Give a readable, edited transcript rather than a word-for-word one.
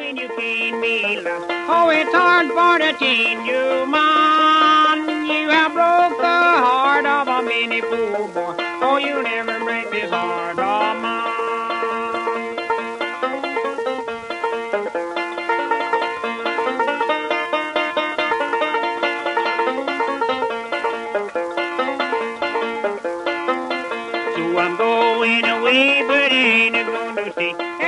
when you can't be loved. Oh, it's hard for to change your mind. You have broke the heart of a many poor boy. Oh, you never break this heart of mine. So I'm going away, but ain't gonna stay.